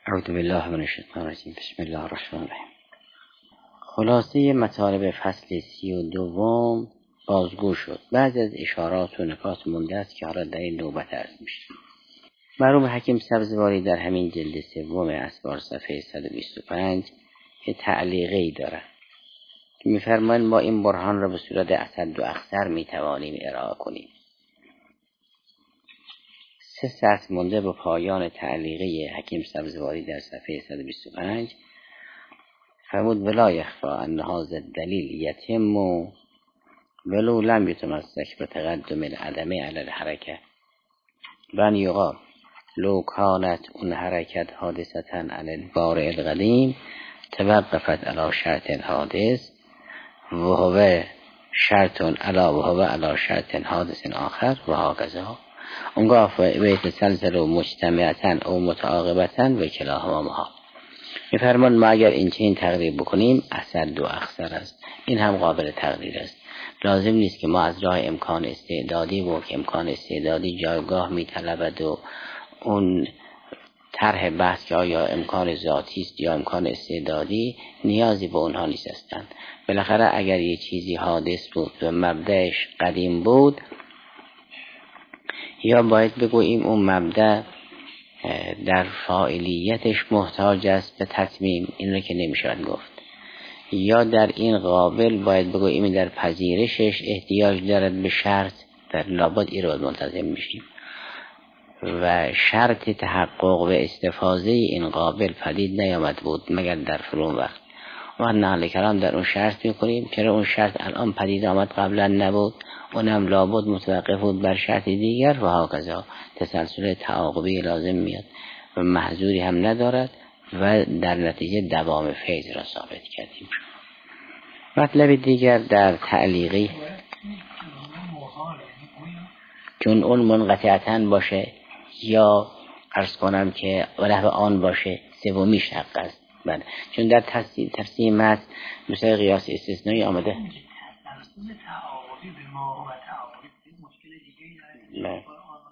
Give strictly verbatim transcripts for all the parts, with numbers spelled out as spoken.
اعوذ بالله من الشیطان الرجیم. بسم الله الرحمن الرحیم. خلاصه مطالب فصل سی و دوم بازگو شد. بعضی از اشارات و نکات مونده است که حالا در این نوبت عرض میشه. مرحوم حکیم سبزواری در همین جلد سوم اسبار صفحه صد و بیست و پنج یه تعلیقی داره که میفرمایند ما این برهان را به صورت اسد و اخسر میتوانیم ارائه کنیم. سه سطر مونده به پایان تعلیقی حکیم سبزواری در صفحه صد و بیست و پنج. فرمود ولا یخفا ان هذا الدلیل یتم ولو لم یتمسک بتقدم العدم علی الحرکه بن یقال لو کانت اون حرکت حادثتا علی البارع القدیم توقفت علی شرط الحادث و هو شرط علی و هو علی شرط حادث آخر و هكذا اونگاه بیت سلسل و مجتمعتن او متعاقبتن و کلاهما مها. میفرمان ما اگر این چنین تقریر بکنیم اسد و اخسر است. این هم قابل تقریر است. لازم نیست که ما از راه امکان استعدادی و که امکان استعدادی جایگاه میطلبد و اون طرح بحث که آیا امکان ذاتی است یا امکان استعدادی نیازی به اونها نیست هستند. بالاخره اگر یه چیزی حادث بود و مبدأش قدیم بود یا باید بگوییم اون مبدأ در فاعلیتش محتاج است به تتمیم، این رو که نمیشود گفت، یا در این قابل باید بگوییم در پذیرشش احتیاج دارد به شرط، در لابد این رو منتظم میشیم و شرط تحقق و استفاده این قابل پدید نیامد بود مگر در فرون وقت و نقل کلام در اون شرط میکنیم که اون شرط الان پدید آمد قبلا نبود، اونم لابد متوقف بود بر شرط دیگر و هاکذا تسلسل تعاقبی لازم میاد و محظوری هم ندارد و در نتیجه دوام فیض را ثابت کردیم. مطلب دیگر در تعلیقی چون اون منقطعتاً باشه یا عرض کنم که علیه آن باشه سومیش حق است. بله، چون در تفسیر تفسیر متن مثل قیاس استثنایی آمده. نه.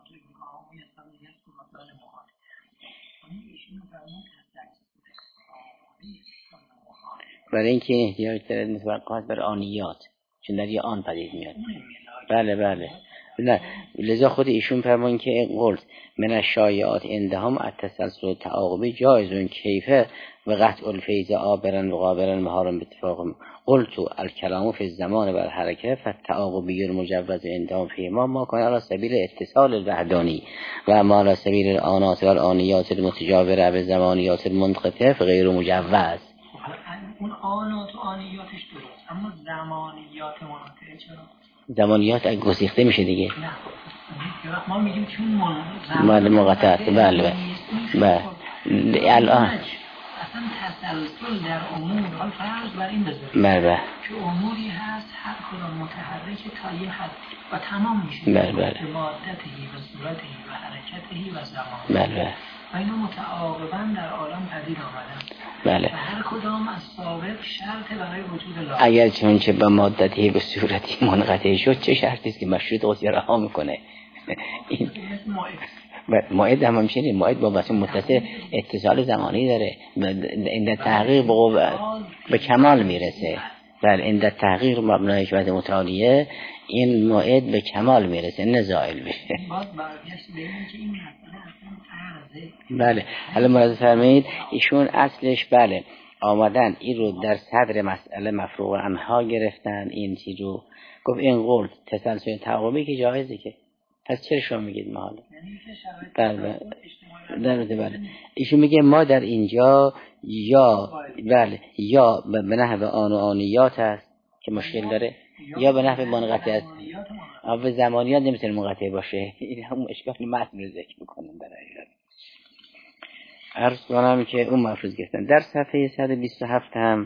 برای اینکه احتیاج دارد متوقعات بر آنیات، چون در یه آن پدید میاد. بله بله نه، لذا خود ایشون فرمون که قلت من الشایعات عندهم التسلسل تعاقبی جایز کیفه و قطع الفیض آبرن و قابرن مهارن باتفاق قلت الکلام فی الزمان و الحرکه فالتعاقبی المجوز عندهم فی ما ما کن علی سبیل اتصال الوحدانی و ما علی سبیل الآنات و الآنیات المتجاوره به زمانیات المنقطعه غیر مجوز. اون آنات و آنیاتش درست، اما زمانیات منقطعه چرا؟ زمانیات اگه گسیخته میشه دیگه. نه ما میگیم چون من مقطعات. بله بله الان اصلا تسلسل در امور حال فرض بر این بذاریم بله که اموری هست هر کدام متحرک تا یه حد و تمام میشه بله بله به مادتهی و صورتهی و حرکتهی و زمانه بله و اینو متعاقبا در عالم پدید آمدن. بله و هر کدام از سابق شرط برای وجود لازم. اگر چون چه به مادتی به صورتی منقطع شد چه شرطی است که مشروط قضیه رها میکنه؟ این موعد هم همچنین موعد با بس متصل اتصال زمانی داره. این تحقیق به, به کمال میرسه. بله این تحقیق مبنای حکمت متعالیه این موعد به کمال میرسه نه زائل بشه. بله حالا مراد فرمایید ایشون اصلش بله آمدن این رو در صدر مسئله مفروغ عنها گرفتن. این چیز رو گفت این قول تسلسل تعاقبی که جایزه که پس چرا شما میگید ما حالا بله بله بله ایشون میگه ما در اینجا یا بله یا به نحو آن و آنیات است که مشکل داره یا به نحو منقطع است. اما زمانیات نمیتونه منقطع باشه. این هم اشکال متن رو ذکر میکنم برای عرض کنم که اون مفروض گفتن. در صفحه صد و بیست و هفت هم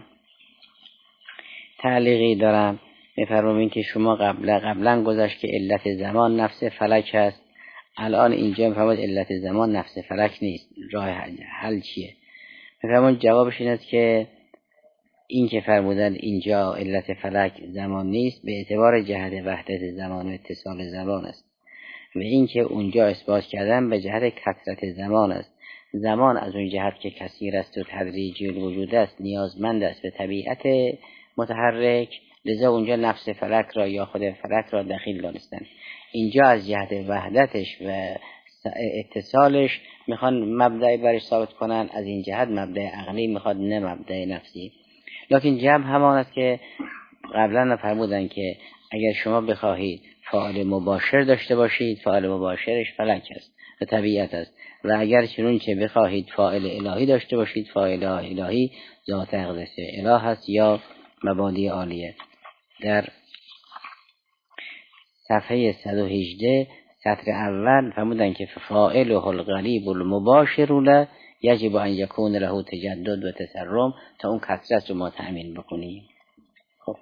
تعلیقی دارم میفرمایند که شما قبلا قبلا گذاشت که علت زمان نفس فلک است. الان اینجا میفرماید علت زمان نفس فلک نیست. راه حل چیه؟ میفرمایند جوابش این است که این که فرمودن اینجا علت فلک زمان نیست به اعتبار جهت وحدت زمان و اتصال زمان است و این که اونجا اثبات کردن به جهت کثرت زمان است. زمان از اون جهت که کثیر است و تدریجی الوجود است نیازمند است به طبیعت متحرک، لذا اونجا نفس فلک را یا خود فلک را دخیل دانستن. اینجا از جهت وحدتش و اتصالش میخوان مبدأ برش ثابت کنن، از این جهت مبدأ عقلی میخواد نه مبدأ نفسی. لکن جمع همان است که قبلا فرمودن که اگر شما بخواهید فاعل مباشر داشته باشید، فاعل مباشرش فلک است و طبیعت است، و اگر چنون چه بخواهید فاعل الهی داشته باشید، فاعل الهی ذات اقدس اله هست یا مبادی عالیه. در صفحه صد و هجده سطر اول فرمودن که فاعله الغریب المباشر له یجب ان یکون له تجدد و تسرم، تا اون کثرت رو ما تأمین بکنیم. خب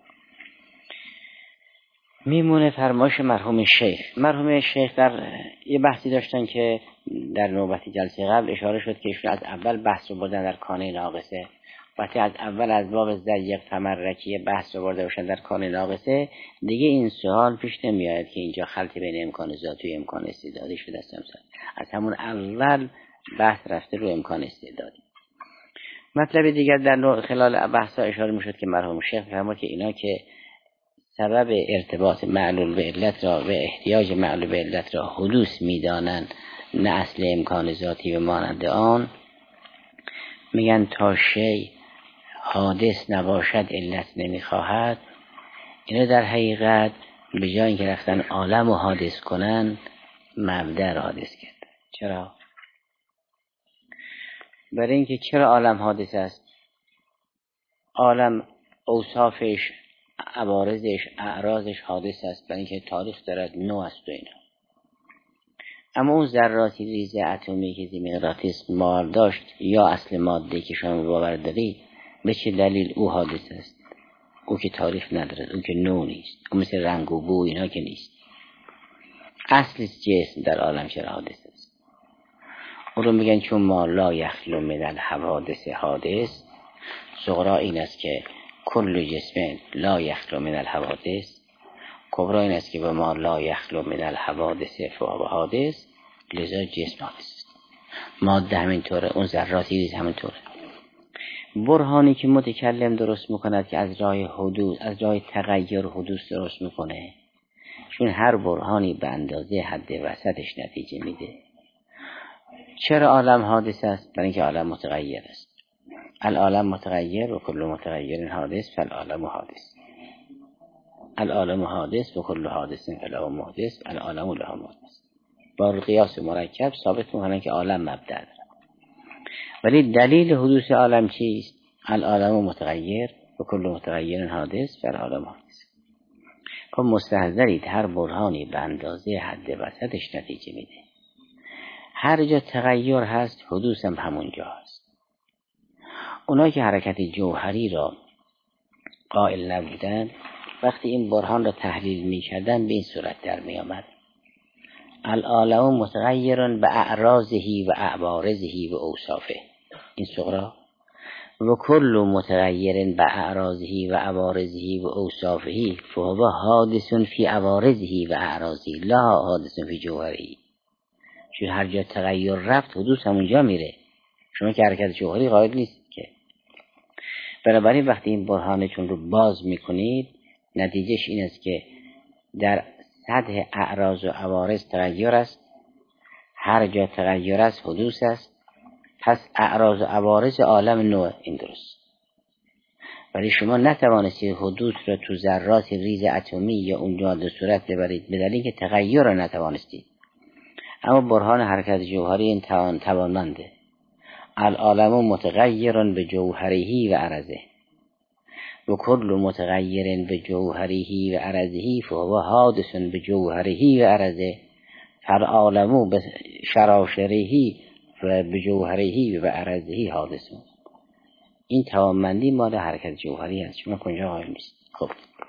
میمونه فرمایش مرحوم شیخ. مرحوم شیخ در یه بحثی داشتن که در نوبتی جلسه قبل اشاره شد که ایشون از اول بحث رو بردن در کانه ناقصه. وقتی از اول از باب ضیق تمرکی بحث رو برده باشن در کانه ناقصه، دیگه این سوال پیش نمیاد که اینجا خلطی بین امکان ذاتی و امکان استعدادی شده است. از همون اول بحث رفته رو امکان استعدادی. مطلب دیگر در خلال بحث ها اشاره میشد که مرحوم شیخ فرمود که اینا که سبب ارتباط معلول به علت را و احتیاج معلول به علت را حدوث میدانند نه اصل امکان ذاتی و مانند آن، میگن تا شی حادث نباشد علت نمیخواهد. اینا در حقیقت به جای اینکه رفتن عالم رو حادث کنن مبدأ را حادث کرد. چرا؟ برای اینکه چرا عالم حادث است؟ عالم اوصافش، عوارضش، اعراضش حادث است، برای اینکه تاریخ دارد، نو است و اینا. اما اون ذراتی ریز اتمی که مغناطیس مار داشت یا اصل ماده که شما باور دارید، به چه دلیل او حادث است؟ او که تاریخ ندارد، او که نو نیست، او مثل رنگ و بو اینا که نیست. اصل جسم در عالم چرا حادث است؟ اون رو میگن چون ما لا یخلو من الحوادث حادث. صغرا این است که کل جسم لا یخلو من الحوادث، کبرا این است که به ما لا یخلو من الحوادث فهو حادث، لذا جسم حادث است. ماده همینطوره، اون ذراتی ریز همینطوره. برهانی که متکلم درست میکند که از راه حدوث، از راه تغییر حدوث درست میکنه، چون هر برهانی به اندازه حد وسطش نتیجه میده. چرا عالم حادث است؟ برای اینکه عالم متغیر است. العالم متغیر و کل متغیر حادث فالعالم حادث. العالم حادث و کل حادث فله محدث العالم له محدث. با قیاس مرکب ثابت میکنن که عالم مبدأ داره. ولی دلیل حدوث عالم چیست؟ العالم متغیر و کل متغیر حادث فالعالم حادث. خب مستحضرید هر برهانی به اندازه حد وسطش نتیجه میده. هر جا تغییر هست حدوث هم همونجا هست. اونایی که حرکت جوهری را قائل نبودن، وقتی این برهان را تحلیل میکردن به این صورت در میامد: العالم متغیر به اعراضه و اعوارضه و اوصافه. این صغرا. و کل متغیر به اعراضه و اعوارضه و اوصافه فهو حادث فی اعوارضه و اعراضه لا حادث فی جوهره. چون هر جا تغییر رفت حدوث همونجا میره. شما که حرکت جوهری قائل نیست که. بنابراین وقتی این برهانتون رو باز میکنید، نتیجهش این است که در سطح اعراض و عوارض تغییر است. هر جا تغییر است حدوث است. پس اعراض و عوارض عالم نوع. این درست. ولی شما نتوانستید حدوث را تو ذرات ریز اتمی یا اون جاده صورت ببرید، به دلیل که تغییر را نتوانستید. اما برهان حرکت جوهری این توان توانمنده. العالم متغیر به جوهره و عرضه و کل متغیر به جوهره و عرضه فهو حادث به جوهره و عرضه فالعالم به شراشره و به جوهره و عرضه حادث. این توانمندی مال حرکت جوهری است، شما کنجا قائل نیست. خب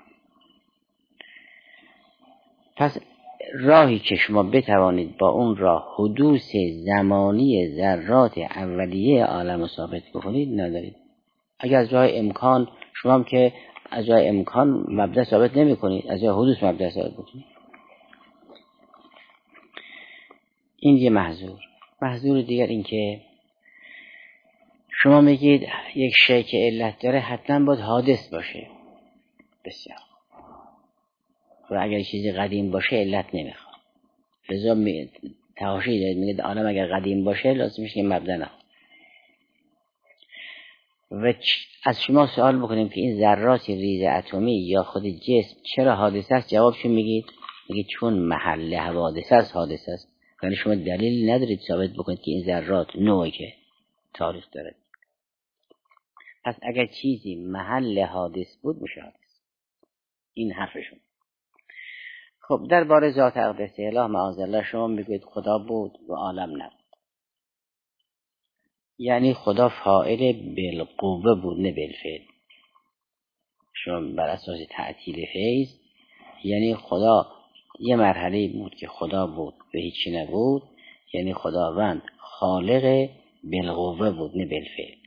پس راهی که شما بتوانید با اون راه حدوث زمانی ذرات اولیه عالم رو ثابت بکنید ندارید. اگر از راه امکان، شما هم که از راه امکان مبدأ ثابت نمی کنید، از راه حدوث مبدأ ثابت بکنید. این یه محظور. محظور دیگر این که شما میگید یک شی که علت داره حتما باید حادث باشه. بسیار و اگر چیزی قدیم باشه علت نمیخواد. لذا تحاشی دارید میگید عالم اگر قدیم باشه لازم میشه که مبدا نخواد. و از شما سوال بکنیم که این ذرات ریز اتمی یا خود جسم چرا حادثه است؟ جوابشون میگید میگید چون محل حوادث است حادثه است. یعنی شما دلیل ندارید ثابت بکنید که این ذرات نوعی که تاریخ داره. پس اگر چیزی محل حادث بود میشه حادث. این حرفشون. خب درباره ذات اقدس اله معاذالله شما میگید خدا بود و عالم نبود. یعنی خدا فاعل بالقوه بود نه بالفعل. شما بر اساس تعطیل فیض یعنی خدا یه مرحله بود که خدا بود و هیچی نبود، یعنی خداوند خالق بالقوه بود نه بالفعل.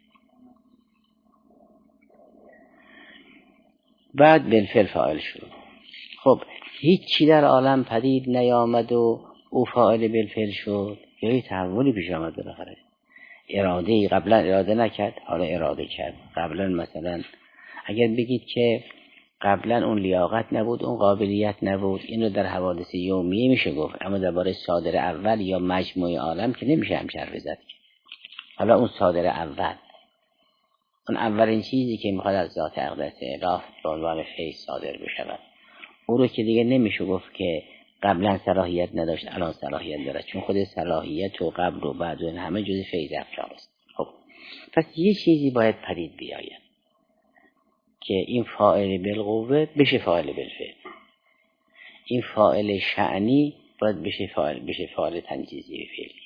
بعد بالفعل فاعل شد. خب هیچی در عالم پدید نیامد و او فاعل بالفعل شد، یه تحولی پیش آمد بالاخره. اراده قبلا اراده نکرد حالا اراده کرد. قبلا مثلا اگر بگید که قبلا اون لیاقت نبود اون قابلیت نبود، این رو در حوادث یومیه میشه گفت، اما درباره صادر اول یا مجموع عالم که نمیشه همچه حرف زد. حالا اون صادر اول، اون اولین چیزی که میخواد از ذات اقدس اله به عنوان فیض صادر بشود، او رو که دیگه نمیشه گفت که قبلا صلاحیت نداشت الان صلاحیت داره، چون خود صلاحیت و قبل و بعد و همه جز فیض افعال است. خب پس یه چیزی باید پدید بیاید که این فاعل بالقوه بشه فاعل بالفعل، این فاعل شأنی باید بشه فاعل بشه فاعل تنجیزی فعلی.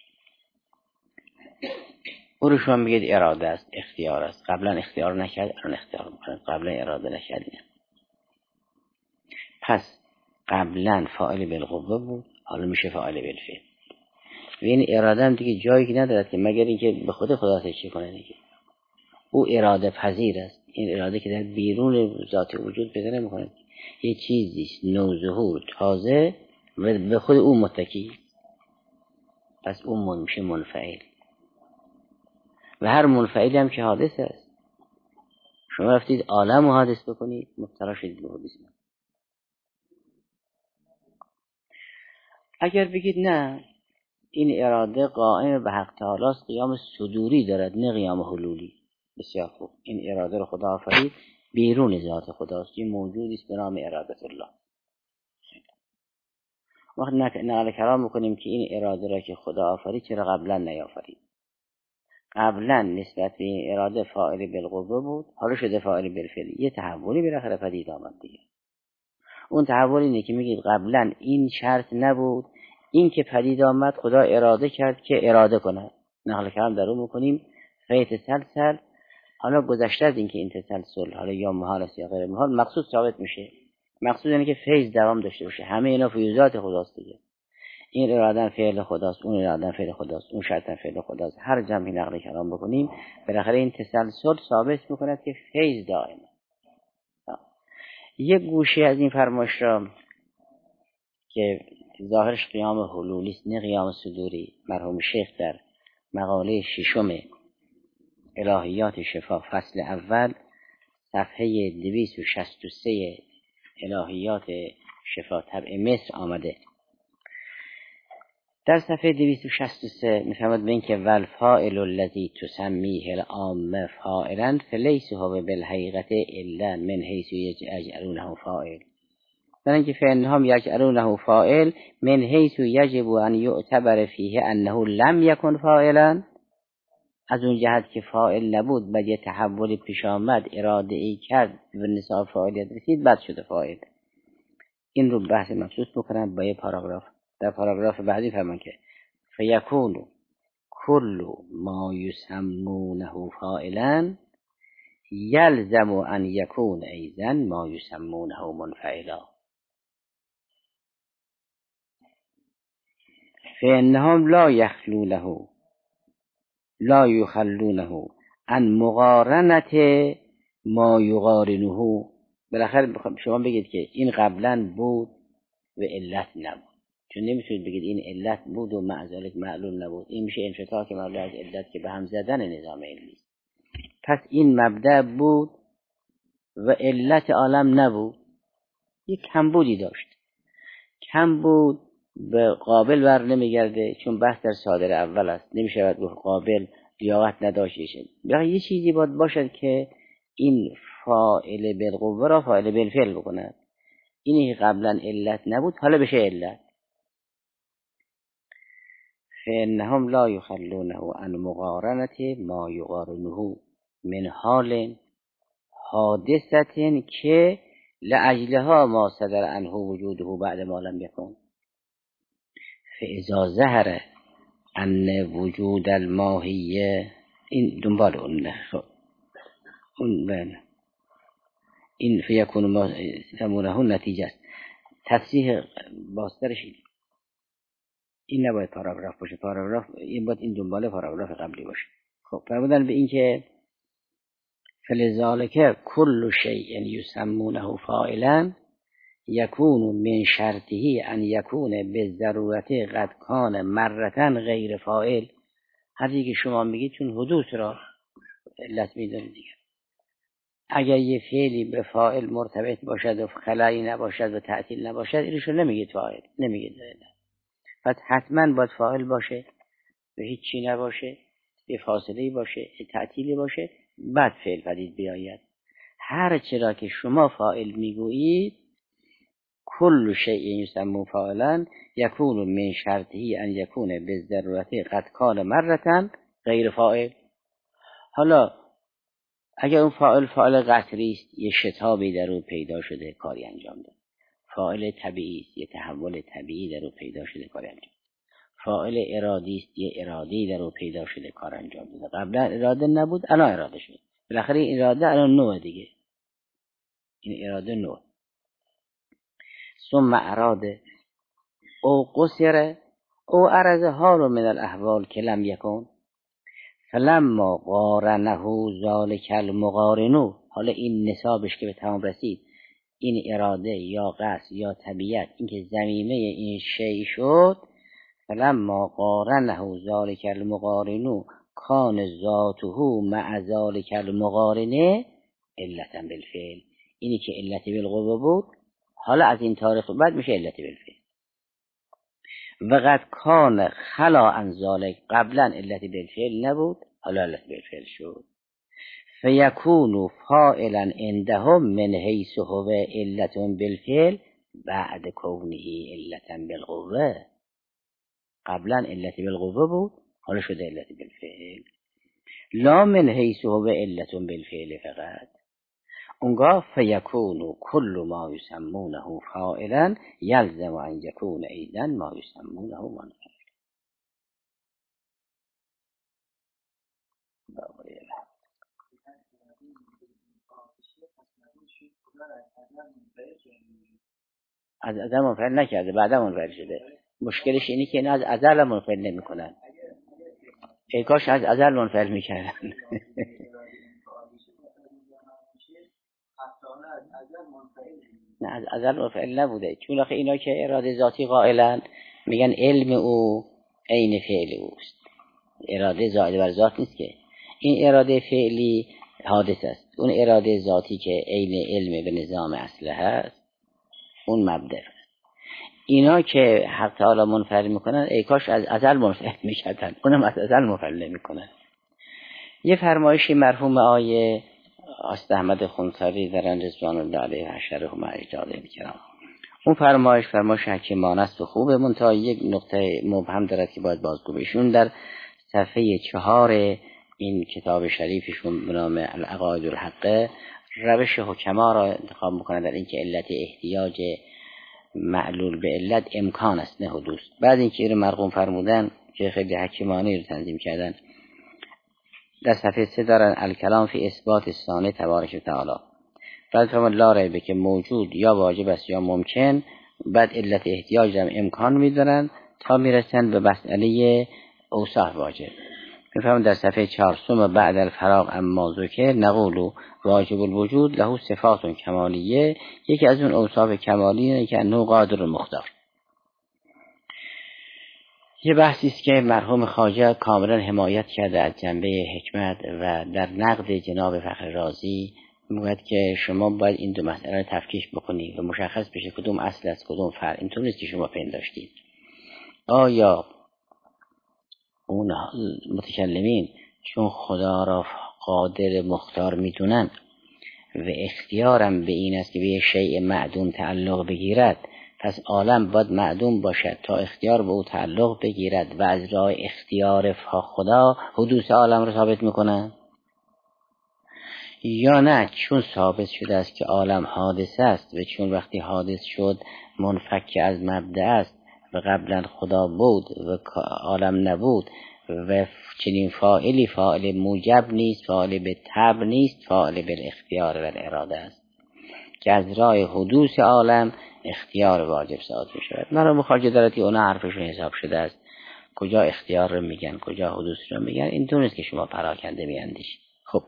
او رو شما میگید اراده است، اختیار است. قبلا اختیار نکرد الان اختیار میکنه، قبلا اراده نکرد. پس قبلا فاعل بالقوه بود حالا میشه فاعل بالفعل. و این اراده هم دیگه جایی که ندارد که مگر اینکه به خود خدا تشریح کنه دیگه. او اراده پذیر است. این اراده که در بیرون ذات وجود پیدا نمیکنه، یه چیزی نوظهور تازه و به خود او متکی. پس اون میشه منفعل و هر منفعلی هم که حادث است. شما رفتید عالم رو حادث بکنید مبتلا شدید به حدیث. اگر بگید نه این اراده قائم به حق تعالی است، قیام صدوری دارد نه قیام حلولی. بسیار خوب، این اراده رو خدا آفرید بیرون ذات خداست، این موجودی است به نام اراده الله. وقت نقل کلام میکنیم که این اراده را که خدا آفرید چرا قبلا نیافرید؟ قبلا نسبت به این اراده فاعل بالقوه بود حالا شده فاعل بالفعل. یه تحولی بالاخره پدید آمد دیگه. اون تحول اینه که میگید قبلا این شرط نبود، این که پدید آمد خدا اراده کرد که اراده کنه. نقل کلام در اون میکنیم فیت سلسل. حالا گذشته از این که این تسلسل حالا یا محال است یا غیر محال، مقصود ثابت میشه. مقصود اینه که فیض دوام داشته باشه. همه اینا فیوزات خداست دیگه. این اراده فعل خداست، اون اراده فعل خداست، اون شرط فعل خداست. هر جمعی نقل کلام بکنیم بالاخره این تسلسل ثابت میکنه که فیض دائمه. یک گوشه از این فرمایش را که ظاهرش قیام حلولی است نه قیام صدوری، مرحوم شیخ در مقاله ششم الهیات شفا فصل اول صفحه دویست و شصت و سه الهیات شفا طبع مصر آمده. در صفحه دویست و شصت و سه میفرماد به این که والفاعل الذی تسمیه العامه فاعلا فلیس هو بالحقیقت الا من حیث یجعلونه فاعل. در اینکه فانهم یجعلونه فاعل من حیث یجب ان یعتبر فیه انه لم یکن فاعلا، از اون جهت که فاعل نبود بعد یه تحول پیش آمد اراده ای کرد به نصاب فاعلیت رسید بعد شده فاعل. این رو بحث مخصوص بکنم با یه پاراگراف. در پاراگراف بعدی فرمان که فیکون کل ما یسمونه فاعلا یلزم ان یکون ایضا ما یسمونه منفعلا فانهم لا یخلونه لا یخلونه ان مقارنت ما یقارنه. بالاخره شما بگید که این قبلا بود و علت نبود، چون نمیتونید بگید این علت بود و معذالک معلوم نبود. این میشه انفتاح که معلوم از علت که به هم زدن نظام علمی. پس این مبدأ بود و علت عالم نبود، یک کمبودی داشت. کمبود به قابل بر نمیگرده، چون بحث در صادر اول است، نمیشه گفت قابل لیاقت نداشته. یا یه چیزی باید باشد که این فاعل بالقوه را فاعل بالفعل بکند. اینی که قبلا علت نبود حالا بشه علت. فإنهم لا يخلونه عن مقارنة ما يقارنه من حال حادثة که لأجلها ما صدر عنه وجوده بعد ما لم يكن. فإذا ظهر أن وجود الماهیه، این دنبال اون خب اون بین این فیکون ما سمونه نتیجه است. تصریح باسترش این نباید پاراگراف باشه، پاراگراف این باید این دنباله پاراگراف قبلی باشه. خب فرمودن به این که فلذالک کل شیء یسمونه فاعلا یکون من شرطه ان یکون بالضرورت قد کان مرة غیر فاعل. هر چیزی که شما میگید چون حدوث را علت میدونید دیگه. اگر یه فعلی به فاعل مرتبط باشد و خلایی نباشد و تعطیل نباشد، اینشو نمیگید فاعل، نمیگید علت. پس حتما باید فاعل باشه و هیچ چی نباشه، یه فاصله‌ای باشه، یه تعطیلی باشه، بعد فعل پدید بیاید. هر چرا که شما فاعل میگویید کل شیء یسمى فاعلا یکون من شرطه ان یکون بالضرورت قد کان مرة غیر فاعل. حالا اگر اون فاعل فاعل قطری است، یه شتابی در اون پیدا شده، کاری انجام داد. فاعل طبیعی است، یه تحول طبیعی در اون پیدا شده، کاری انجام داد. فاعل ارادی است، یه ارادی در اون پیدا شده، کار انجام داد. قبلا اراده نبود، الان اراده شد. بالاخره این اراده الان نوع دیگه، این اراده نوع. ثم اراده او قصر او عرض حال من الاحوال که لم یکن فلما قارنه ذالک المقارنو. حالا این نصابش که به تمام رسید، این اراده یا قصد یا طبیعت، این که ضمیمه این شیء شد، فلما قارنه ذالک المقارنو کان ذاته مع ذالک المقارنه علتا بالفعل. اینی که علت بالقوه بود، حالا از این تاریخ بعد میشه علت بالفعل. و قد کان خلا عن ذالک، قبلا علت بالفعل نبود، حالا علت بالفعل شد. فیکون فاعلا عندهم من حیث هو علت بالفعل بعد کونه علتا بالقوه. قبلا علت بالقوه بود، حالا شده علت بالفعل. لا من حیث هو علت بالفعل فقط. اونگاه فیکون کل ما یسمونه فاعلا یلزم ان یکون ایضا ما یسمونه منفعلا. از ازل منفعل نکرده، بعدا منفعل شده. مشکلش اینی که اینا از ازل منفعل نمی کنن. ای کاش از ازل منفعل میکردن. نه از ازل منفعل نبوده، چون آخه اینا که اراده ذاتی قائلن میگن علم او عین فعل اوست. اراده زائد بر ذات نیست که، این اراده فعلی حادث است. اون اراده ذاتی که عین علم به نظام اصله هست، اون مبدأ. اینا که حق تعالی منفعل میکنن، ای کاش از ازل منفعل میکردن، اونم از ازل منفعل نمیکنن. یه فرمایشی مرحوم آیه آست احمد خونساری درن رضوان الله علیه و شرح و اجاده میکنم. اون فرمایش فرمایش حکیمانه است و خوبه، منتها یک نقطه مبهم دارد که باید بازگو بشون. در صفحه چهار این کتاب شریفشون به نام العقاید الحقه روش حکما را انتخاب میکنه در اینکه علت احتیاج معلول به علت امکان است نه حدوث. بعد اینکه این مرقوم فرمودن که خیلی حکیمانه رو تنظیم کردن، در صفحه سه دارن الکلام فی اثبات الصانع تبارک و تعالی. بعد فرمود لا ریبه که موجود یا واجب است یا ممکن. بعد علت احتیاج هم امکان میدارن تا میرسن به مسئله اوصاف واجب. میفهمون در صفحه چهار ثم بعد الفراغ اما ذکر نقول واجب الوجود له صفات کمالیه. یکی از اون اوصاف کمالیه که انه قادر مختار. یه بحثی است که مرحوم خواجه کاملا حمایت کرده از جنبه حکمت و در نقد جناب فخر رازی میگوید که شما باید این دو مسئله رو تفکیک بکنید و مشخص بشه کدوم اصل است کدوم فرع. اینطور نیست که شما پنداشتید. آیا اون متکلمین چون خدا را قادر مختار میدونن و اختیارم به این است که به یک شیء معدوم تعلق بگیرد، پس عالم باید معدوم باشد تا اختیار به او تعلق بگیرد و از راه اختیار خدا حدوث عالم را ثابت میکنن؟ یا نه چون ثابت شده است که عالم حادث است و چون وقتی حادث شد منفک از مبدأ است و قبلا خدا بود و عالم نبود و چنین فاعلی فاعل موجب نیست، فاعل به طبع نیست، فاعل به اختیار و اراده است که از راه حدوث عالم اختیار واجب ثابت می شود. مرا مخارجه دارد که اونا حرفشون حساب شده است، کجا اختیار رو میگن کجا حدوث رو میگن. این دونست که شما پراکنده میاندیشید. خب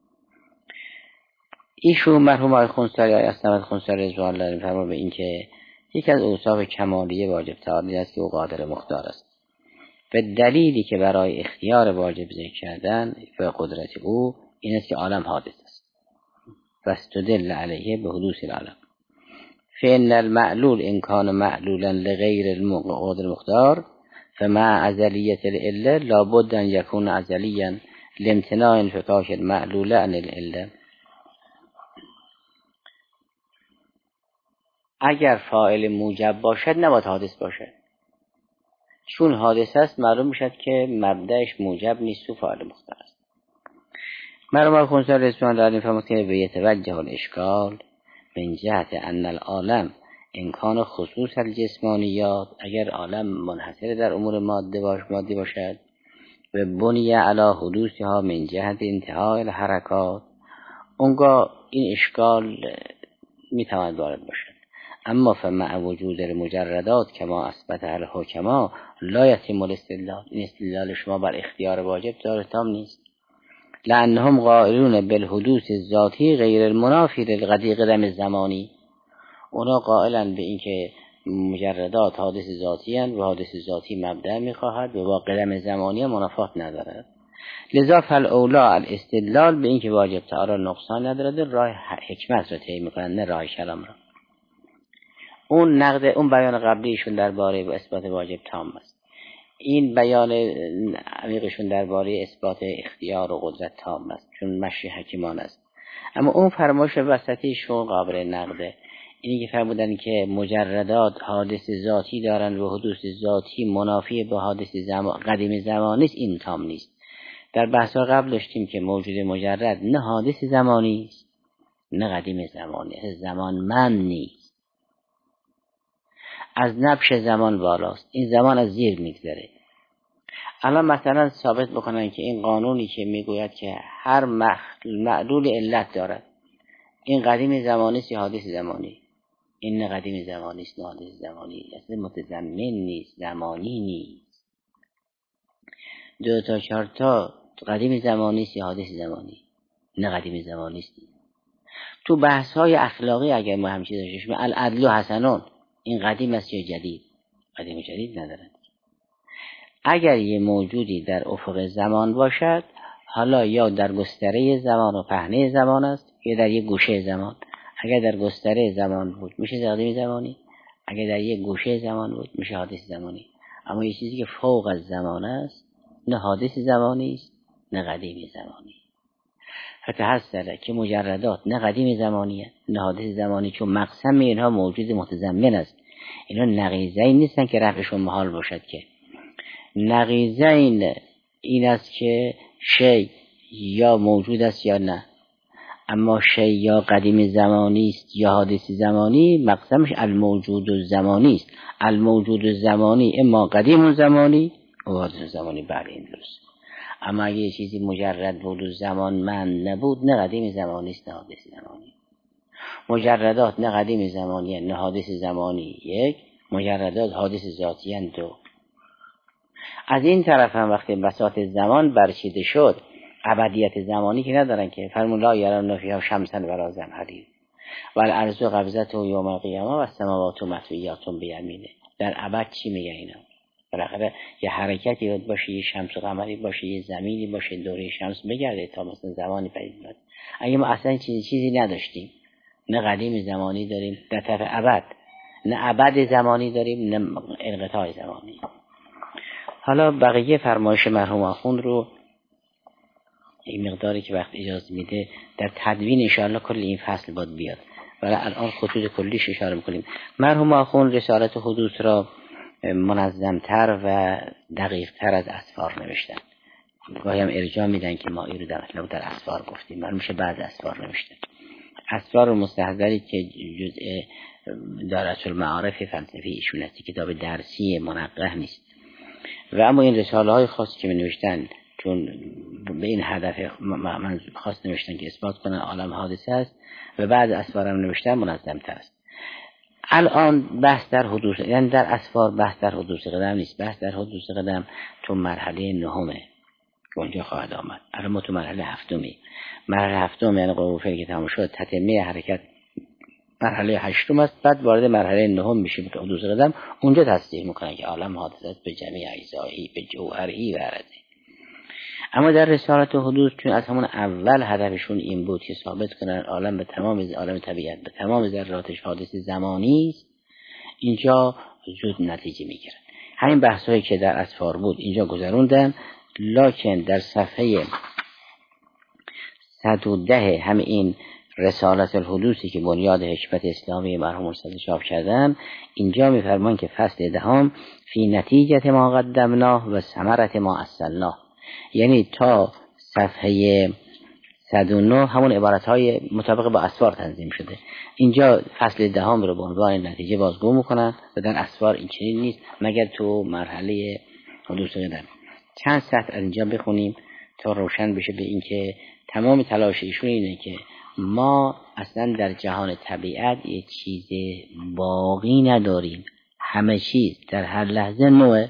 ایشون مرحوم آقای خونساری آقای اسمت خونساری رضوان الله فرمود به این که یکی از اوصاف کمالیه واجب تعالی است که او قادر مختار است. به دلیلی که برای اختیار واجب ذکر کردن و قدرت او این است که عالم حادث است. واستدل علیه به حدوث العالم. فإن المعلول إن كان معلولا لغير القادر المختار فمع أزلية العلة لابد أن يكون أزليا لامتناع انفكاك المعلول عن العلة. اگر فاعل موجب باشد نباید حادث باشد، چون حادث است معلوم میشد که مبدأش موجب نیست و فاعل مختار است. مرحوم خونساری رضوان الله فرمود که به یتوجه الاشکال من جهت ان العالم امکان خصوص الجسمانیات، اگر عالم منحصر در امور ماده باش مادی باشد و بنیه علی حدوثها من جهت انتهای الحرکات، اونگاه این اشکال میتواند وارد باشد. اما فمع وجود المجردات کما اثبت الحکما لا یتم الاستدلال. این استدلال شما بر اختیار واجب دار تام نیست. لأنهم قائلون بالحدوث الذاتی غیر المنافی للقدیم قدم زمانی. اونا قائلن به این که مجردات حادث ذاتی هستند و حادث ذاتی مبدأ میخواهد و با قدم زمانی منافات ندارد. لذا فالاولا الاستدلال به این که واجب تعالی نقصان ندارد راه حکمت را طی میکنند نه راه کلام را. اون نقد اون بیان قبلیشون درباره اثبات واجب تام است. این بیان عمیقشون درباره اثبات اختیار و قدرت تام است چون مشی حکیمان است. اما اون فرمایش وسطیشون قابل نقده. اینی که فرمودن که مجردات حادث ذاتی دارن و حدوث ذاتی منافی به حادث زمان قدیم زمانی است، این تام نیست. در بحث‌ها قبل داشتیم که موجود مجرد نه حادث زمانی است نه قدیم زمانی است، زمان من نیست، از نبش زمان بالاست، این زمان از زیر میگذره. الان مثلا ثابت بکنن که این قانونی که میگوید که هر معلول علت دارد، این قدیم زمانی است یا حادث زمانی؟ این نه قدیم زمانی است نه حادث زمانی، اصلا متضمن نیست، زمانی نیست. دو تا چهار تا قدیم زمانی است یا حادث زمانی؟ نه قدیم زمانی است. تو بحث های اخلاقی اگر ما همچین داشتیم العدل حسنون، این قدیم است یا جدید؟ قدیم و جدید ندارد. اگر یه موجودی در افق زمان باشد، حالا یا در گستره زمان و پهنه زمان است یا در یه گوشه زمان. اگر در گستره زمان بود میشه قدیم زمانی، اگر در یه گوشه زمان بود میشه حادث زمانی. اما یه چیزی که فوق از زمان است نه حادث زمانی است نه قدیم زمانی. فتحصل که مجردات نه قدیم زمانیه نه حادث زمانی، چون مقسم اینها موجود متضمن است. اینا نقیضین نیستن که رفعشون محال باشد. که نقیضین این است که شی یا موجود است یا نه، اما شی یا قدیم زمانی است یا حادث زمانی مقسمش الموجود الزمانی است. الموجود الزمانی اما قدیم زمانی و حادث زمانی. بله این درست. اما اگه یه چیزی مجرد بود و زمان من نبود، نه قدیم زمانی است نه حادث زمانی. مجردات نه قدیم زمانی نه حادث زمانی یک، مجردات حادث ذاتی دو. از این طرف هم وقتی بساط زمان برچیده شد، ابدیت زمانی که ندارن که فرمون لا یرون فیها شمسا ولا زمهریر و الارض قبضته یوم القیامه و السماوات مطویات بیمینه. در ابد چی میگه اینا؟ بالاخره یه حرکتی باشه، یه شمس و قمری باشه، یه زمینی باشه دوره شمس بگرده تا مثلا زمانی پدید بیاد. اگه ما اصلا چیزی چیزی نداشتیم، نه قدیم زمانی داریم در طرف ابد، نه ابد زمانی داریم، نه انقطاع زمانی. حالا بقیه فرمایش مرحوم آخوند رو این مقداری که وقت اجازه میده در تدوین انشاءالله کل این فصل باید بیاد، ولی الان خطوط کلیش اشاره میکنیم. مرحوم آخوند رسالت حدوث را منظمتر و دقیقتر از اسفار نوشتن. گاهی هم ارجاع میدن که ما این رو در مطلب در اسفار گفتیم، معلوم میشه بعد اسفار نوشتن. اسفار مستحضری که جزء دارت المعارف فلسفی ایشون است، کتاب درسی منقح نیست. و اما این رساله های خاصی که می نوشتن چون به این هدف من خاص نوشتن که اثبات کنن عالم حادثه است و بعد اسفار هم نوشتن منظم تر است. الان بحث در حدوث، یعنی در اسفار بحث در حدوث قدم نیست، بحث در حدوث قدم تو مرحله نهمه اونجا خواهد آمد. الان ما تو مرحله هفتمی، مرحله هفتم یعنی قوه فعلی که تمام شد، تتمه حرکت مرحله هشتم است. بعد وارد مرحله نهم میشیم که حدوث قدم، اونجا تصدیق میکنن که عالم حادثه است به جمعی اجزایی، به جوهری و عرضی. اما در رسالت حدوث چون از همون اول هدفشون این بود که ثابت کنن عالم به تمام عالم طبیعت به تمام ذراتش حادث زمانی است، اینجا زود نتیجه میگیرن. همین بحثایی که در اسفار بود اینجا گذروندن، لکن در صفحه صد و ده هم این رسالت الحدوثی که بنیاد حکمت اسلامی مرحوم مرتضی چاپ کردن، اینجا میفرمان که فصل دهم فی نتیجه ما قدمناه و ثمرت ما اصلناه، یعنی تا صفحه صد و نه همون عبارتهای مطابق با اسفار تنظیم شده. اینجا فصل دهم رو به عنوان نتیجه بازگو میکنن و در اسفار این چنین نیست مگر تو مرحله حدوث قدم. چند سطر از اینجا بخونیم تا روشن بشه به اینکه تمام تلاش ایشون اینه که ما اصلا در جهان طبیعت یه چیز باقی نداریم، همه چیز در هر لحظه نوعه،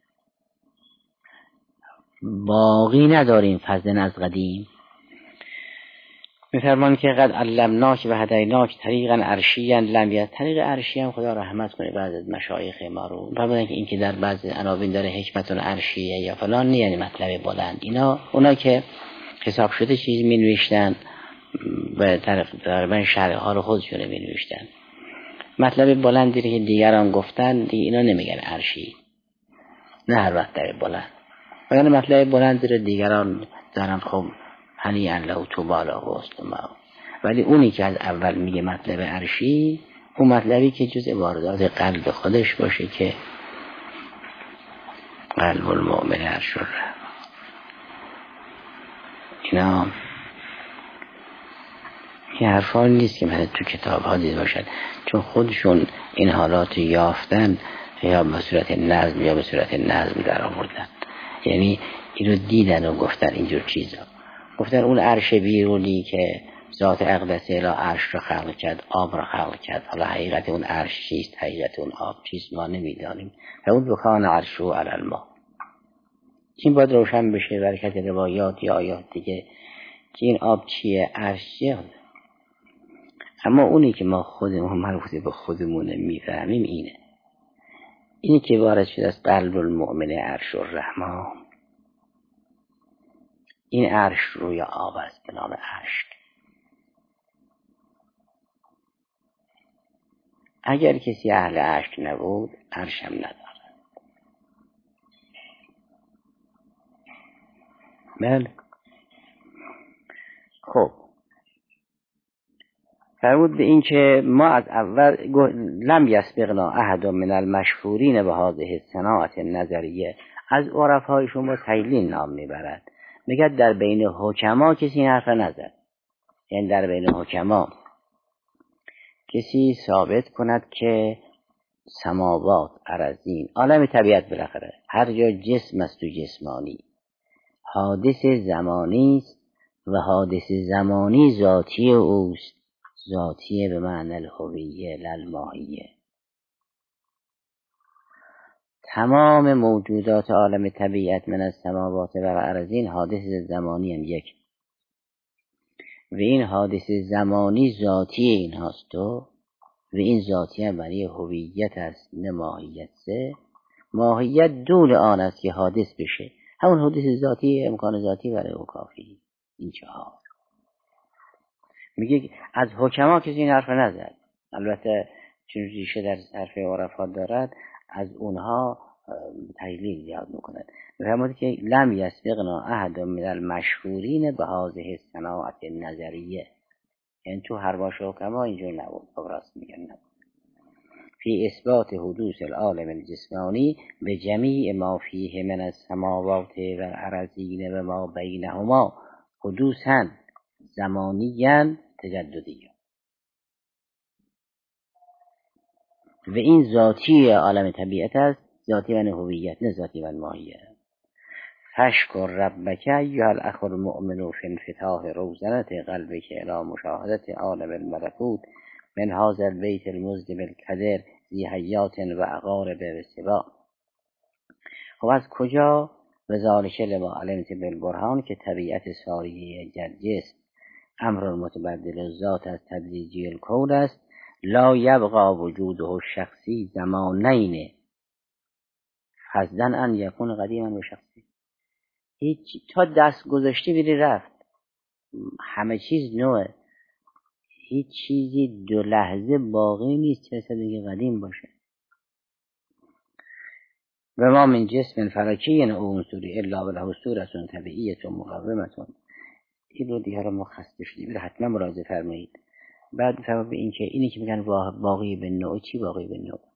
باقی نداریم فضلا از قدیم. میفرمان که قد علمناک و هدیناک طریقا عرشیا لم ید، طریق عرشی هم خدا رحمت کنه بعض از مشایخ ما رو فرمودن که این که در بعض عناوین داره حکمتون عرشیه یا فلان نه یعنی مطلب بلند. اینا اونا که حساب شده چیز می نوشتن به تقریبا شرح حال خودشون می نوشتن. مطلب بلندی که دیگران گفتن دیگه اینا نمیگن عرشی، نه هر مطلب بلند، ولی مطلب بلندی رو دیگران دارن خب هنی الله تو بالا وست ما، ولی اونی که از اول میگه مطلب عرشی اون مطلبی که جزء واردات قلب خودش باشه که قلب المؤمن عرش الرحمن. اینا این حرفان نیست که من تو کتاب ها دید باشد، چون خودشون این حالات یافتن یا به صورت نظم یا به صورت نظم در آوردن، یعنی این رو دیدن و گفتن اینجور چیزا. گفتن اون عرش بیرونی که ذات اقدس الی عرش رو خلق کرد، آب رو خلق کرد، حالا حقیقت اون عرش چیست، حقیقت اون آب چیست ما نمیدانیم. فاود بکان عرشو علی الماء، این باید روشن بشه برکت روایات یا آیات دیگه که این آب چیه، عرش چیه. اما اونی که ما خودمون مربوطه به خودمون میفهمیم اینه اینی که وارد شده از قلب المؤمن عرش الرحمن. این عرش روی آب است به نام اشک. اگر کسی اهل اشک نبود عرش هم نداره. بله خب فرمود به این که ما از اول لم یسبقنا احد من المشهورین به هذه الصناعه النظریه، از عرفایشون با تیلین نام میبرد. میگه در بین حکما کسی این حرف نزد، یعنی در بین حکما کسی ثابت کند که سماوات، ارضین، عالم طبیعت بالاخره هر جا جسم است و جسمانی، حادث زمانی است و حادث زمانی ذاتی اوست، ذاتیه به معنی الهویه للماهیه. تمام موجودات عالم طبیعت من از سماوات و ارضین حادث زمانی هم یک و این حادث زمانی ذاتی این هست و این ذاتی هم برای هویت است نه ماهیت سه ماهیت دون آن است که حادث بشه. همون حدوث ذاتی، امکان ذاتی برای او کافی. این چهار میگه از حکما کسی این حرف نزد. البته چون ریشه در حرف عرفا دارد از اونها تجلیل زیاد میکنند. میفرماید که لم یسبقنا احد من المشهورین به هذه الصناعة النظریه. یعنی تو حرواش حکما اینجور نبود. راست میگن نبود. فی اثبات حدوث العالم الجسمانی به جمیع ما فیه من السماوات و الارضین و ما بینهما حدوثا زمانیاً تجددی. و این ذاتی عالم طبیعت است، ذاتی و هویت، نه ذاتی و ماهیت. فاشکر ربک ایها الاخ المؤمن فی انفتاح روزنة قلبک الی مشاهدة عالم الملکوت من هذا البیت المظلم الکدر ذی حیات و عقارب و سباع. خب از کجا؟ و ذالک لما علمت بالبرهان که طبیعت ساریه جسم امر متبدل الذات از تدریجی الکون است. لا یبقى وجوده الشخصی زمانین فضلا ان یکون قدیما و شخصی. هیچ تا دست گذاشته بیری رفت، همه چیز نوعه، هیچ چیزی دو لحظه باقی نیست چه دیگه قدیم باشه. و ما من جسم فلکی او عنصری الا وله صورة طبیعیة مقومة. این رو دیگه رو ما خسته شدیم، حتما مراجعه فرمایید. بعد سبب این که اینی که میگن باقی به نوع، چی باقی به نوع؟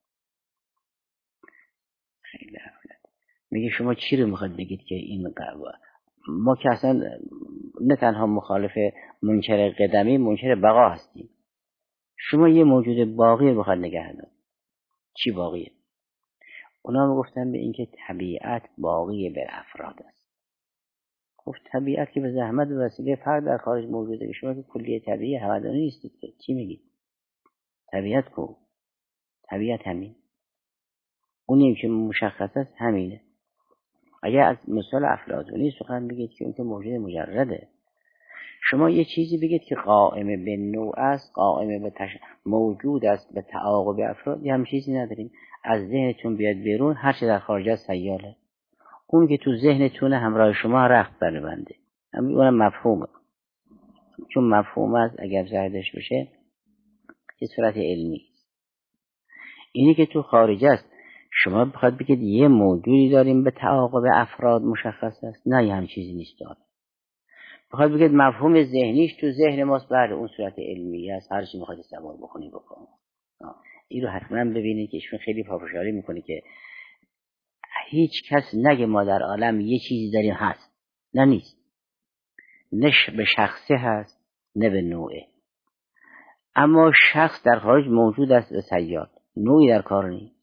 خیلی حفلت. میگه شما چی رو میخواد بگید که این قوا؟ ما که اصلا نه تنها مخالف منکر قدمی، منکر بقا هستیم. شما یه موجود باقی رو بخواد نگه دارید، چی باقیه؟ اونا میگفتن به این که طبیعت باقی به افراد است. خب طبیعت که به زحمت و وسیله فرد در خارج موجوده، که شما که کلیه طبیعی همدانی نیستید که چی میگید؟ طبیعت کو؟ طبیعت همین، اونیم که مشخص است همینه. اگر از مثال افلاطونی سخن بگید که اون که موجود مجرده، شما یه چیزی بگید که قائم به نوع است، قائم به تش... موجود است به تعاقب افراد، یه هم چیزی نداریم. از ذهنتون بیاد بیرون، هر چه در خارج است سیاله. اون که تو ذهنتون همراه شما رخت بربنده، همین اونم مفهومه. چون مفهوم است اگر زردش بشه یه صورت علمی. اینی که تو خارج است، شما بخواد بگید یه موجودی داریم به تعاقب افراد مشخص است، نه یه هم چیزی نیست داره. بخواد بگید مفهوم ذهنیش تو ذهن ماست، بله اون صورت علمی است، هر چی میخواد استعمال بکنی بکن. این رو حتما ببینید که ایشون خیلی پافشاری میکنه که هیچ کس نگه ما در عالم یه چیزی داریم هست، نه نیست، نه به شخصه هست نه به نوعه. اما شخص در خارج موجود است به سیاد، نوعی در کار نیست.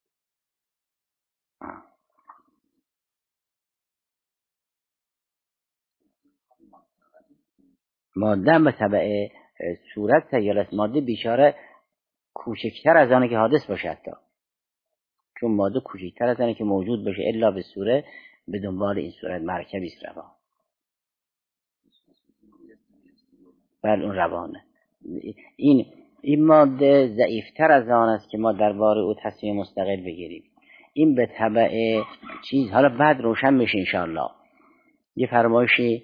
ماده به تبع صورت سیال است. ماده بیچاره کوچکتر از آنه که حادث باشه، حتی چون ماده کوچکتر از آنه که موجود باشه الا به صورت، به دنبال این صورت مرکبی است روان. بله اون روانه. این این ماده ضعیفتر از آن است که ما درباره او تصمیم مستقل بگیریم. این به تبع چیز، حالا بعد روشن میشه انشاءالله. یه فرمایشی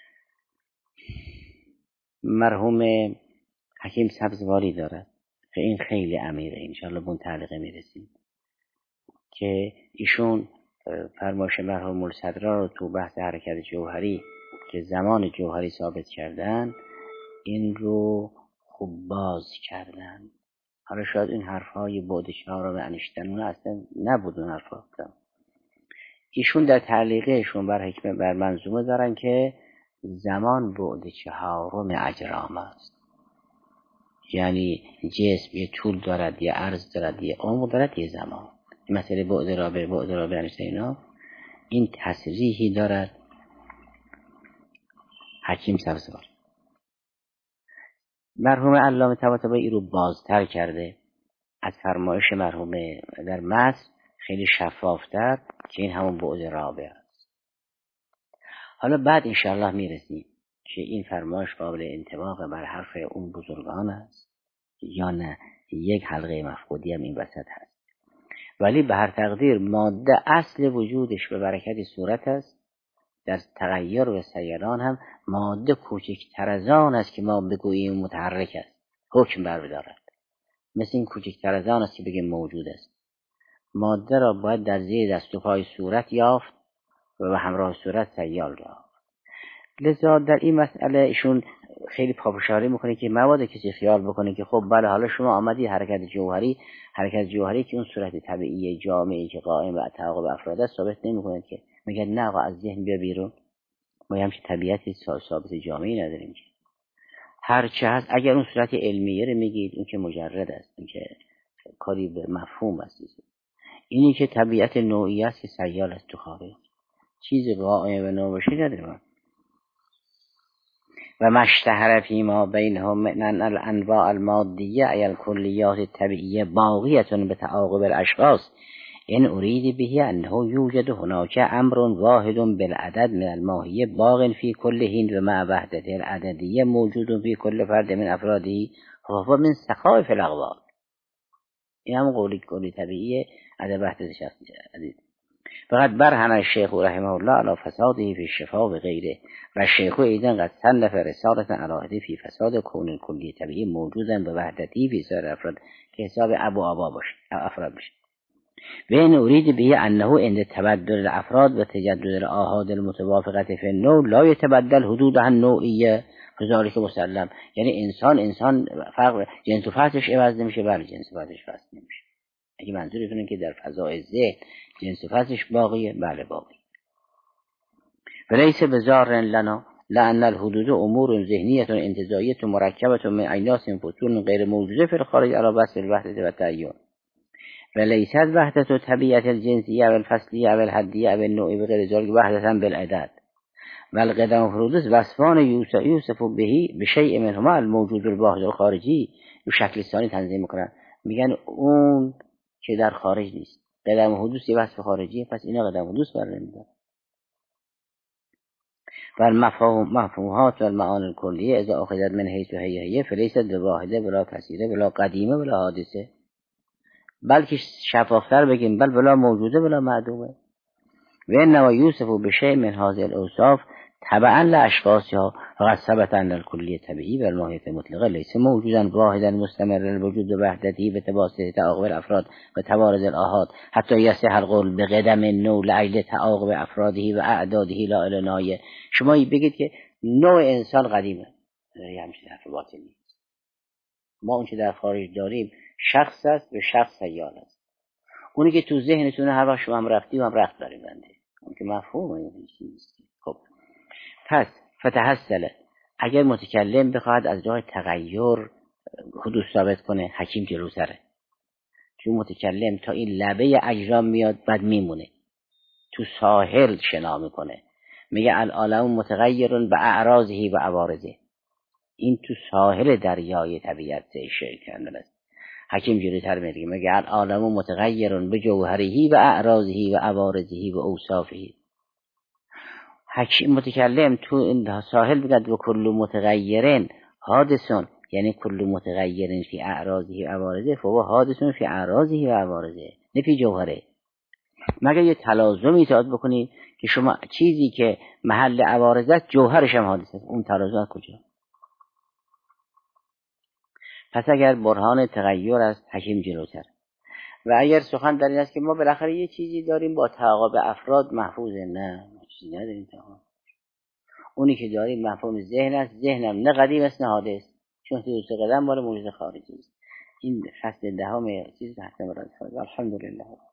مرحوم حکیم سبزواری دارد که این خیلی عمیقه، انشاءالله به اون تعلیقه میرسیم، که ایشون فرمایش مرحوم الصدرا رو تو بحث حرکت جوهری که زمان جوهری ثابت کردن، این رو خوب باز کردن. حالا شاید این حرفهای بعد چهارم انیشتین اصلا نبود اون حرفا. ایشون در تعلیقشون بر حکمه بر منظومه دارن که زمان بعد چهارم اجرام است. یعنی جسم یه طول دارد، یه عرض دارد، یه عمق دارد، یه زمان. این مسئله بعد رابع بعد رابع انیشتین این تصریحی دارد حکیم سبزواری. مرحوم علامه طباطبایی رو بازتر کرده از فرمایش مرحوم در متن، خیلی شفافتر، که این همون بعد رابع است. حالا بعد انشاءالله میرسیم که این فرمایش قابل انطباق بر حرف اون بزرگان است یا نه، یک حلقه مفقودی هم این وسط هست. ولی به هر تقدیر ماده اصل وجودش به برکت صورت است. در تغییر و سیران هم ماده کوچکتر از آن است که ما بگوییم متحرک است، حکم بر بدارد. مثل این کوچکتر از آن است که بگیم موجود است. ماده را باید در زیر دست و پای صورت یافت و به همراه صورت سیال یافت. لذا در این مسئله ایشون خیلی پافشاری میکنه که مبادا کسی خیال بکنه که خب بله حالا شما آمدی حرکت جوهری حرکت جوهری که اون صورت طبیعی جامعی که قائم بر تعاقب افراد است ثابت نمیکنه، که میگه نه آقا از ذهن بیا بیرون، ما همچین طبیعتی ثابت جامعی نداریم. که هر چه هست اگر اون صورت علمیه رو میگید اون که مجرد است، اون که کاری به مفهوم است. اینی که طبیعت نوعی است که سیال است تو خارج، چیز قائم و نوبشی نداریم. و مشتهر فیما بینهم من الانواع المادیه ای الکلیات الطبیعیه باقیه به تعاقب الاشخاص ان اريد به انه یوجد هناك امر واحد بالعدد من الماهیه باق فی کل حین و مع وحدت العددیه موجود فی کل فرد من افراده فهو من سخائف الاقوال. این هم قولی کلی طبیعیه عدد وحدت شخصی عدد. فقط برهن الشیخ رحمه الله علی فساده فی الشفا و غیره و الشیخ ایضا قد صنف رسالة علی فی فساد کون کلی طبیعی موجودا به وحدتی فی سایر افراد که حساب ابو آبا باشه افراد بشه. و این اريد به انه عند تبدل الافراد و تجدد الاحاد المتوافقه فی النوع لا يتبدل حدودها النوعیه فذلك مسلم. یعنی انسان انسان فرق جنس و فصلش عوض نمیشه، بله جنس و فصلش فصل نمیشه. اگه منظورتونه که در فضای ذهن جنس و فصلش باقیه، بله باقی. ولیس بزار لنا لان الحدود امور ذهنیه انتزاعیه مرکبه من اجناس فصول غیر موجوده فی الخارج علی بس الوحدت و تعین ولیست وحدت طبیعت الجنسیه و الفصلیه و الحدیه و النوعی و غیر ذلك وحدتا بالعدد و القدم و حدوث وصفان یوسف بهی بشیء منهما الموجود الواحد الخارجی به شکل ثانی تنظیم میکنن. میگن اون که در خارج نیست، قدم و حدوث یه وصف خارجیه، پس اینا قدم و حدوث برای نمیدن. و المفاهیم مفهومات و المعانی الکلیه اذا اخذت من حیث هی هی فلیست بواحده ولا کثیره ولا قدیمه ولا حادثه، بلکه شفافتر بگیم بل ولا موجوده ولا معدومه. و انما یوسف بشیء من هذه الاوصاف تبعا لاشخاصها فقد ثبت ان الکلیه طبیعی و الماهیت مطلقه لیس موجودا واحدا مستمر الوجود وحدتی به تواسط تعاقب الافراد و توارد الاحاد حتی یصح القول بقدم النوع لاجل تعاقب افراده و اعداده لا الی نهایه. شما بگید که نوع انسان قدیمه، یه همچین حرف باطل نیست. ما اون که در خارج داریم شخص است به شخص سیال است. اونی که تو ذهنتونه هر وقت شما هم رفتی و هم رفت داریم بنده، اون که مفهومه این چیز. خب پس فتحصله اگر متکلم بخواهد از جای تغییر حدوث ثابت کنه حکیم جلوتره، چون متکلم تا این لبه اجرام میاد بعد میمونه تو ساحل شنا میکنه، میگه العالم متغیر به اعراضه و عوارضه. این تو ساحل دریای طبیعت شیء کردن است. حکیم جلوتر میگه میگه العالم متغیر به جوهره و اعراضه و عوارضه و اوصافه. حکیم متکلم تو این ساحل بگد و کل متغیرین حادثون، یعنی کل متغیرین فی اعراضه و عوارضه فهو حادثون فی اعراضه و عوارضه نه فی جوهره. مگر یه تلازمی ایجاد بکنی که شما چیزی که محل عوارض است جوهرش هم حادث است، اون تلازم کجا؟ پس اگر برهان تغییر است حکیم جلوتر. و اگر سخن در این است که ما بالاخره یه چیزی داریم با تعاقب افراد محفوظه، نه چیزی نداریم تعاقب. اونی که داریم مفهوم ذهن است، ذهنم نه قدیم است نه حادث، چون حدوث قدم مال موجود خارجی است. این فصل دهم چیز حسن مراد. الحمدلله.